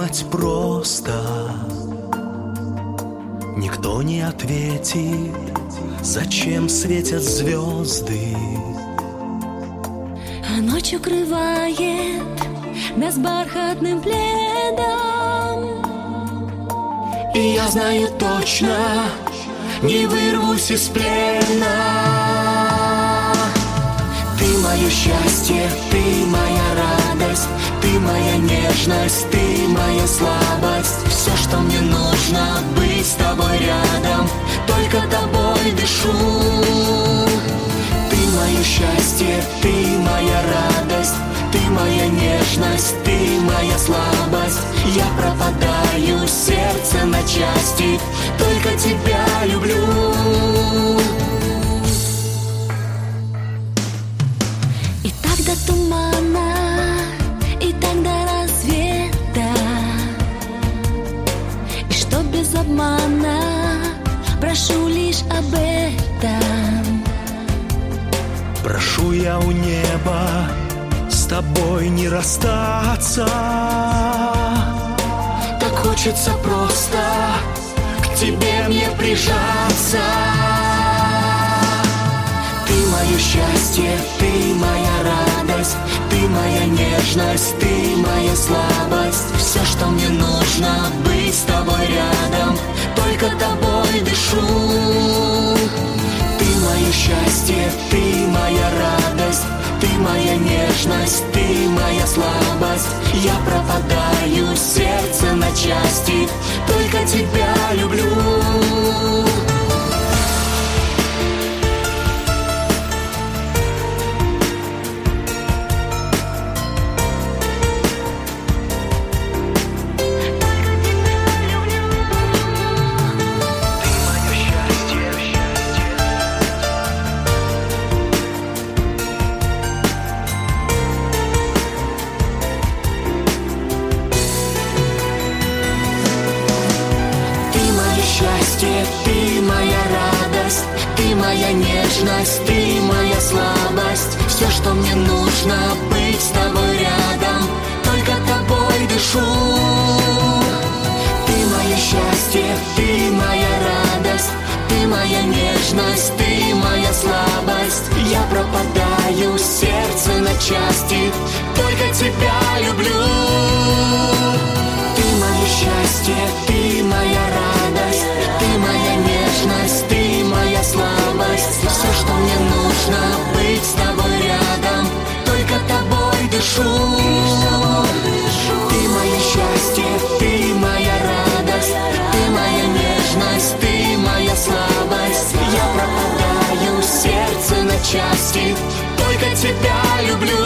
подумать просто. Никто не ответит, зачем светят звезды. А ночь укрывает нас бархатным пледом. И я знаю точно, не вырвусь из плена. Ты мое счастье, ты моя радость, ты моя нежность, ты моя слабость. Все, что мне нужно, быть с тобой рядом, только тобой дышу. Ты мое счастье, ты моя радость, ты моя нежность, ты моя слабость. Я пропадаю, сердце на части, только тебя люблю. И так до тумана, и так до рассвета, и что без обмана, прошу лишь об этом. Прошу я у неба с тобой не расстаться. Так хочется просто к тебе мне прижаться. Ты мое счастье, ты моя радость, ты моя нежность, ты моя слабость. Все, что мне нужно, быть с тобой рядом, только тобой дышу. Ты мое счастье, ты моя радость, ты моя нежность, ты моя слабость. Я пропадаю, сердце на части, только тебя люблю. Ты моя радость, ты моя нежность, ты моя слабость. Все, что мне нужно, быть с тобой рядом, только тобой дышу. Ты мое счастье, ты моя радость, ты моя нежность, ты моя слабость. Я пропадаю, сердце на части, только тебя люблю. Ты мое счастье, ты моя радость, ты моя нежность, ты моя слабость. Все, что мне нужно, быть с тобой рядом, только тобой дышу. Ты мое счастье, ты моя радость, ты моя нежность, ты моя слабость. Я пропадаю, сердце на части, только тебя люблю.